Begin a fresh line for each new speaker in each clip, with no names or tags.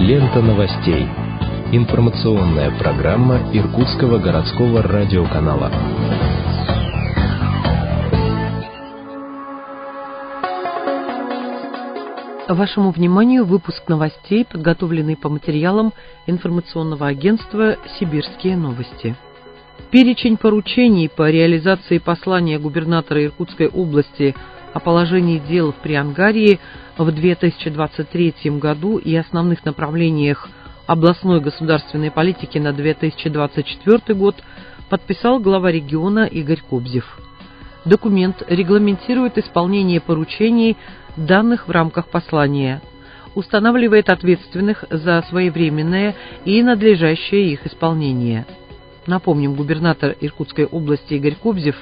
Лента новостей. Информационная программа Иркутского городского радиоканала.
Вашему вниманию выпуск новостей, подготовленный по материалам информационного агентства «Сибирские новости». Перечень поручений по реализации послания губернатора Иркутской области о положении дел в Приангарье в 2023 году и основных направлениях областной государственной политики на 2024 год подписал глава региона Игорь Кобзев. Документ регламентирует исполнение поручений, данных в рамках послания, устанавливает ответственных за своевременное и надлежащее их исполнение. Напомним, губернатор Иркутской области Игорь Кобзев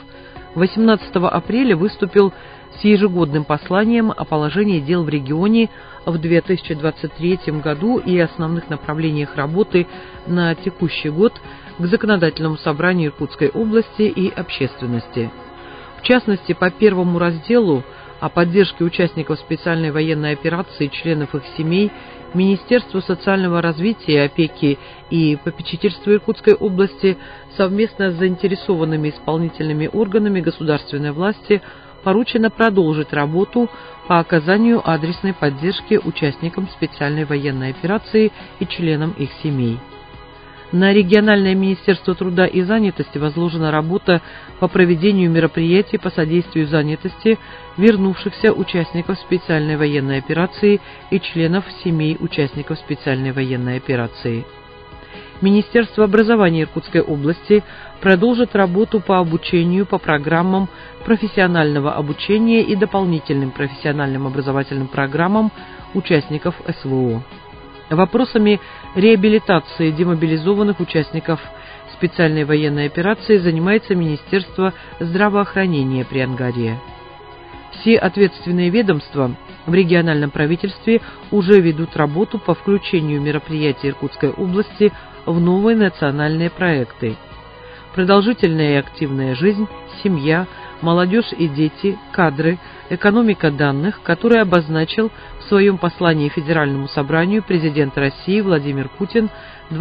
18 апреля выступил с ежегодным посланием о положении дел в регионе в 2023 году и основных направлениях работы на текущий год к Законодательному собранию Иркутской области и общественности. В частности, по первому разделу о поддержке участников специальной военной операции и членов их семей Министерству социального развития, опеки и попечительства Иркутской области совместно с заинтересованными исполнительными органами государственной власти поручено продолжить работу по оказанию адресной поддержки участникам специальной военной операции и членам их семей. На региональное Министерство труда и занятости возложена работа по проведению мероприятий по содействию занятости вернувшихся участников специальной военной операции и членов семей участников специальной военной операции. Министерство образования Иркутской области продолжит работу по обучению по программам профессионального обучения и дополнительным профессиональным образовательным программам участников СВО. Вопросами реабилитации демобилизованных участников специальной военной операции занимается Министерство здравоохранения Приангарья. Все ответственные ведомства в региональном правительстве уже ведут работу по включению мероприятий Иркутской области в новые национальные проекты. Продолжительная и активная жизнь, семья, молодежь и дети, кадры, экономика данных, который обозначил в своем послании Федеральному собранию президент России Владимир Путин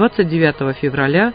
29 февраля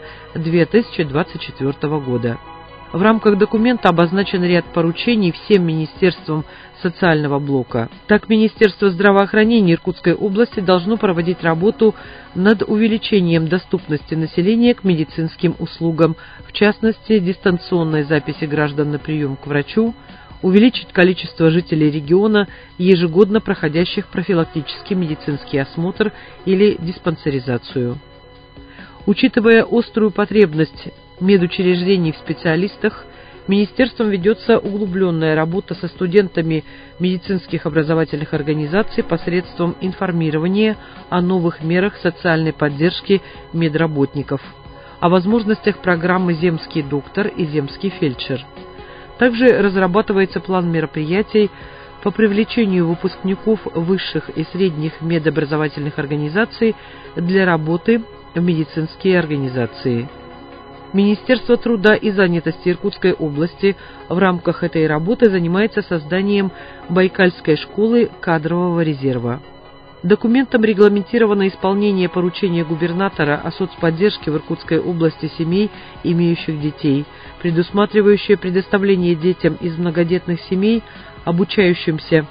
2024 года. В рамках документа обозначен ряд поручений всем министерствам социального блока. Так, Министерство здравоохранения Иркутской области должно проводить работу над увеличением доступности населения к медицинским услугам, в частности, дистанционной записи граждан на прием к врачу, увеличить количество жителей региона, ежегодно проходящих профилактический медицинский осмотр или диспансеризацию. Учитывая острую потребность медучреждений в специалистах, Министерством ведется углубленная работа со студентами медицинских образовательных организаций посредством информирования о новых мерах социальной поддержки медработников, о возможностях программы «Земский доктор» и «Земский фельдшер». Также разрабатывается план мероприятий по привлечению выпускников высших и средних медобразовательных организаций для работы в медицинские организации. Министерство труда и занятости Иркутской области в рамках этой работы занимается созданием Байкальской школы кадрового резерва. Документом регламентировано исполнение поручения губернатора о соцподдержке в Иркутской области семей, имеющих детей, предусматривающее предоставление детям из многодетных семей, обучающимся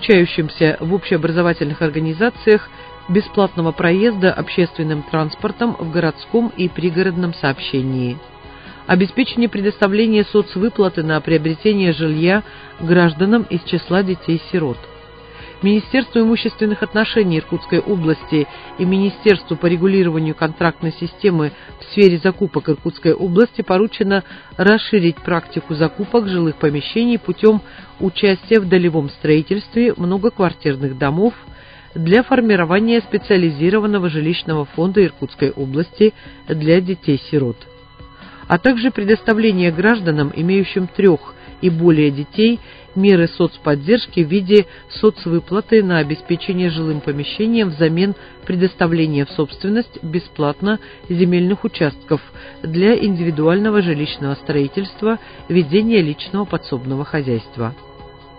в общеобразовательных организациях, бесплатного проезда общественным транспортом в городском и пригородном сообщении. Обеспечение предоставления соцвыплаты на приобретение жилья гражданам из числа детей-сирот. Министерству имущественных отношений Иркутской области и Министерству по регулированию контрактной системы в сфере закупок Иркутской области поручено расширить практику закупок жилых помещений путем участия в долевом строительстве многоквартирных домов для формирования специализированного жилищного фонда Иркутской области для детей-сирот, а также предоставление гражданам, имеющим 3 и более детей, меры соцподдержки в виде соцвыплаты на обеспечение жилым помещением взамен предоставления в собственность бесплатно земельных участков для индивидуального жилищного строительства, ведения личного подсобного хозяйства.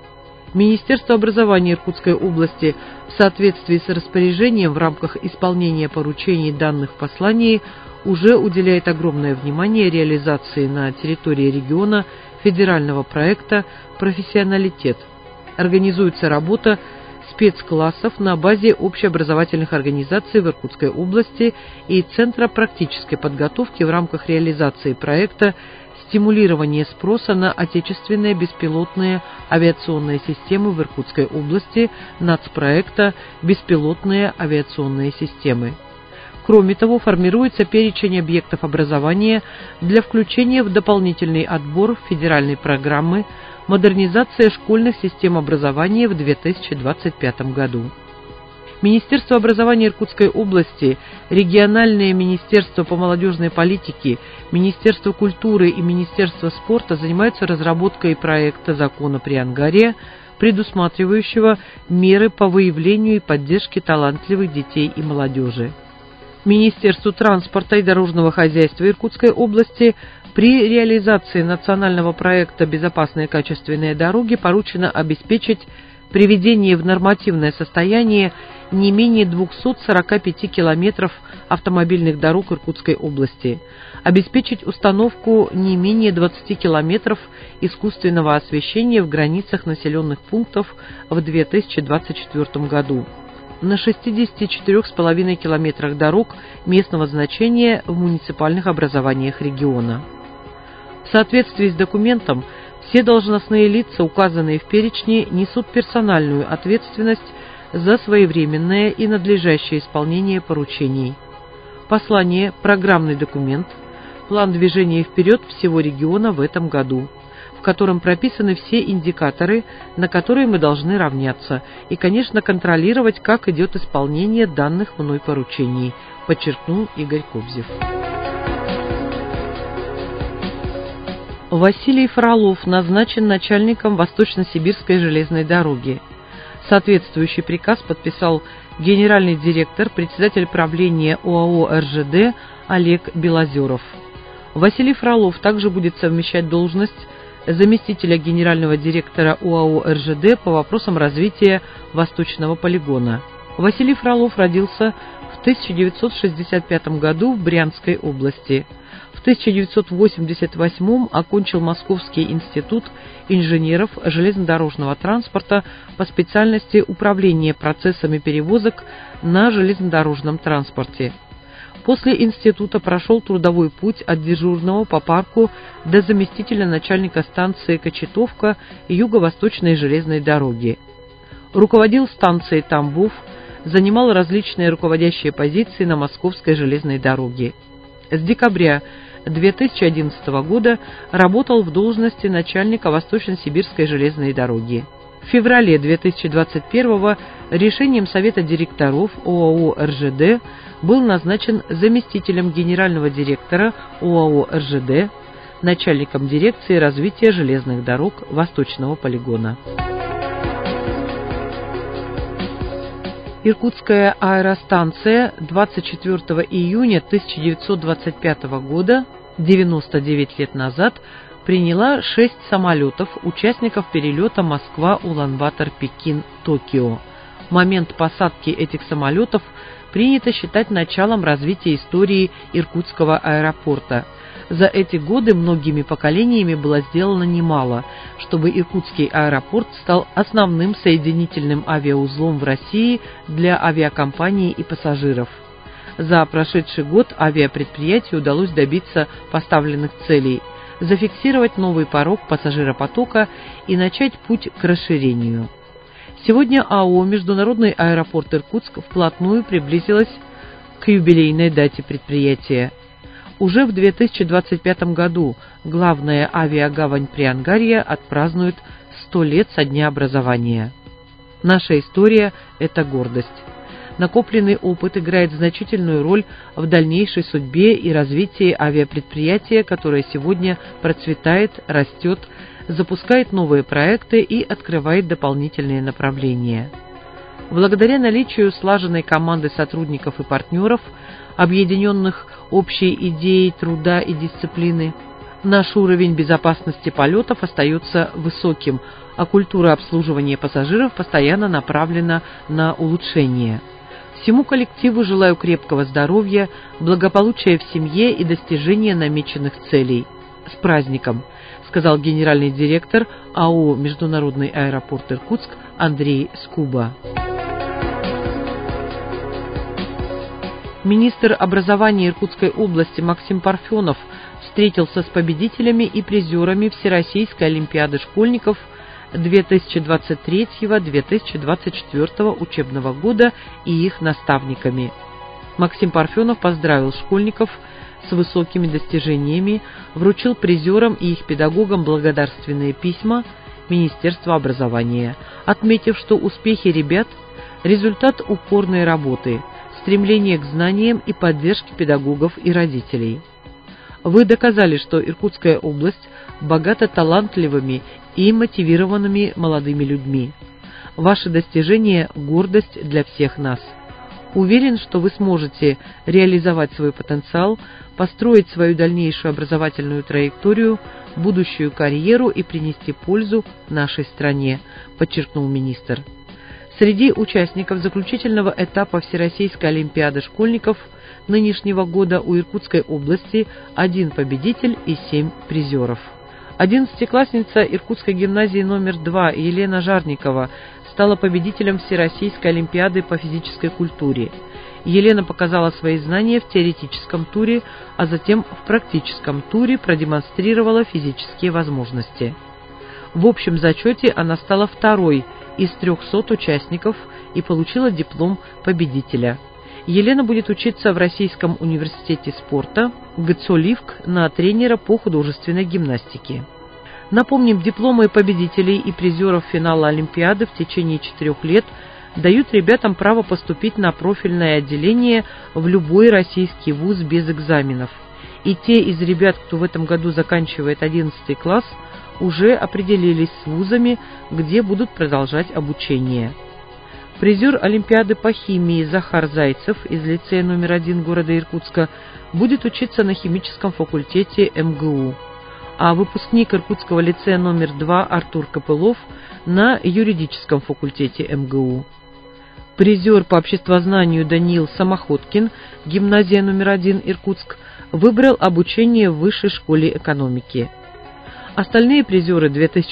Министерство образования Иркутской области в соответствии с распоряжением в рамках исполнения поручений, данных в послании, уже уделяет огромное внимание реализации на территории региона федерального проекта «Профессионалитет». Организуется работа спецклассов на базе общеобразовательных организаций в Иркутской области и Центра практической подготовки в рамках реализации проекта «Стимулирование спроса на отечественные беспилотные авиационные системы в Иркутской области» нацпроекта «Беспилотные авиационные системы». Кроме того, формируется перечень объектов образования для включения в дополнительный отбор федеральной программы «Модернизация школьных систем образования» в 2025 году. Министерство образования Иркутской области, региональное министерство по молодежной политике, Министерство культуры и Министерство спорта занимаются разработкой проекта закона Приангария, предусматривающего меры по выявлению и поддержке талантливых детей и молодежи. Министерству транспорта и дорожного хозяйства Иркутской области при реализации национального проекта «Безопасные качественные дороги» поручено обеспечить приведение в нормативное состояние не менее 245 километров автомобильных дорог Иркутской области, обеспечить установку не менее 20 километров искусственного освещения в границах населенных пунктов в 2024 году. На 64,5 километрах дорог местного значения в муниципальных образованиях региона. В соответствии с документом, все должностные лица, указанные в перечне, несут персональную ответственность за своевременное и надлежащее исполнение поручений. Послание, программный документ, план движения вперед всего региона в этом году, в котором прописаны все индикаторы, на которые мы должны равняться, и, конечно, контролировать, как идет исполнение данных мной поручений, подчеркнул Игорь Кобзев. Василий Фролов назначен начальником Восточно-Сибирской железной дороги. Соответствующий приказ подписал генеральный директор, председатель правления ОАО «РЖД» Олег Белозеров. Василий Фролов также будет совмещать должность заместителя генерального директора ОАО «РЖД» по вопросам развития Восточного полигона. Василий Фролов родился в 1965 году в Брянской области. В 1988 окончил Московский институт инженеров железнодорожного транспорта по специальности управления процессами перевозок на железнодорожном транспорте. После института прошел трудовой путь от дежурного по парку до заместителя начальника станции Кочетовка Юго-Восточной железной дороги. Руководил станцией Тамбов, занимал различные руководящие позиции на Московской железной дороге. С декабря 2011 года работал в должности начальника Восточно-Сибирской железной дороги. В феврале 2021 решением Совета директоров ОАО «РЖД» был назначен заместителем генерального директора ОАО «РЖД», начальником дирекции развития железных дорог Восточного полигона. Иркутская аэростанция 24 июня 1925 года, 99 лет назад, приняла 6 самолетов, участников перелета Москва-Улан-Батор-Пекин-Токио. Момент посадки этих самолетов принято считать началом развития истории Иркутского аэропорта. За эти годы многими поколениями было сделано немало, чтобы Иркутский аэропорт стал основным соединительным авиаузлом в России для авиакомпаний и пассажиров. За прошедший год авиапредприятию удалось добиться поставленных целей, зафиксировать новый порог пассажиропотока и начать путь к расширению. Сегодня АО «Международный аэропорт Иркутск» вплотную приблизилась к юбилейной дате предприятия. Уже в 2025 году главная авиагавань Приангария отпразднует 100 лет со дня образования. Наша история – это гордость. Накопленный опыт играет значительную роль в дальнейшей судьбе и развитии авиапредприятия, которое сегодня процветает, растет, запускает новые проекты и открывает дополнительные направления. Благодаря наличию слаженной команды сотрудников и партнеров, объединенных общей идеей труда и дисциплины, наш уровень безопасности полетов остается высоким, а культура обслуживания пассажиров постоянно направлена на улучшение. Всему коллективу желаю крепкого здоровья, благополучия в семье и достижения намеченных целей. С праздником, сказал генеральный директор АО «Международный аэропорт Иркутск» Андрей Скуба. Министр образования Иркутской области Максим Парфенов встретился с победителями и призерами Всероссийской олимпиады школьников 2023-2024 учебного года и их наставниками. Максим Парфенов поздравил школьников с высокими достижениями, вручил призерам и их педагогам благодарственные письма Министерства образования, отметив, что успехи ребят – результат упорной работы, стремления к знаниям и поддержки педагогов и родителей. Вы доказали, что Иркутская область богата талантливыми и мотивированными молодыми людьми. Ваши достижения – гордость для всех нас. Уверен, что вы сможете реализовать свой потенциал, построить свою дальнейшую образовательную траекторию, будущую карьеру и принести пользу нашей стране, подчеркнул министр. Среди участников заключительного этапа Всероссийской олимпиады школьников нынешнего года у Иркутской области 1 победитель и 7 призеров. 11-классница Иркутской гимназии номер 2 Елена Жарникова стала победителем Всероссийской олимпиады по физической культуре. Елена показала свои знания в теоретическом туре, а затем в практическом туре продемонстрировала физические возможности. В общем зачете она стала второй из 300 участников и получила диплом победителя. Елена будет учиться в Российском университете спорта ГЦО «Ливк» на тренера по художественной гимнастике. Напомним, дипломы победителей и призеров финала Олимпиады в течение 4 лет дают ребятам право поступить на профильное отделение в любой российский вуз без экзаменов. И те из ребят, кто в этом году заканчивает 11 класс, уже определились с вузами, где будут продолжать обучение. Призер Олимпиады по химии Захар Зайцев из лицея номер 1 города Иркутска будет учиться на химическом факультете МГУ, а выпускник Иркутского лицея номер 2 Артур Копылов на юридическом факультете МГУ. Призер по обществознанию Даниил Самоходкин, гимназия номер 1 Иркутск, выбрал обучение в Высшей школе экономики. Остальные призеры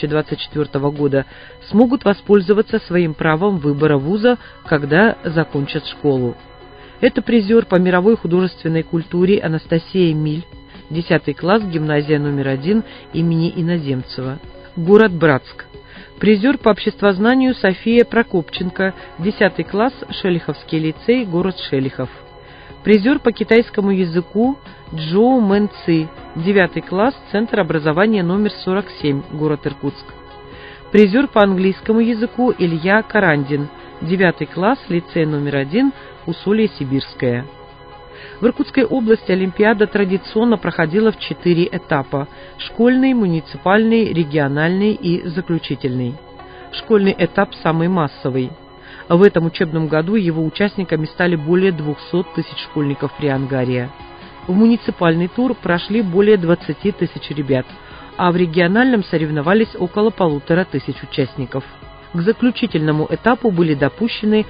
2024 года смогут воспользоваться своим правом выбора вуза, когда закончат школу. Это призер по мировой художественной культуре Анастасия Миль, 10 класс, гимназия номер 1 имени Иноземцева, город Братск. Призер по обществознанию София Прокопченко, 10 класс, Шелиховский лицей, город Шелихов. Призер по китайскому языку Джоу Мэн Ци, 9 класс, Центр образования номер 47, город Иркутск. Призер по английскому языку Илья Карандин, 9 класс, лицей номер 1, Усолье Сибирское. В Иркутской области Олимпиада традиционно проходила в 4 этапа – школьный, муниципальный, региональный и заключительный. Школьный этап самый массовый. В этом учебном году его участниками стали более 200 тысяч школьников Приангария. В муниципальный тур прошли более 20 тысяч ребят, а в региональном соревновались около 1500 участников. К заключительному этапу были допущены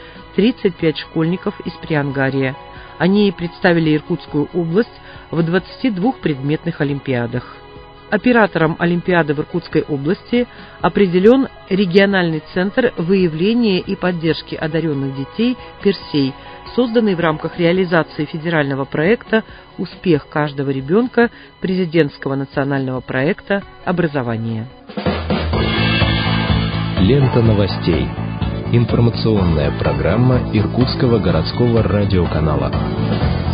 35 школьников из Приангария. Они представили Иркутскую область в 22 предметных олимпиадах. Оператором Олимпиады в Иркутской области определен региональный центр выявления и поддержки одаренных детей «Персей», созданный в рамках реализации федерального проекта «Успех каждого ребенка» президентского национального проекта «Образование».
Лента новостей. Информационная программа Иркутского городского радиоканала.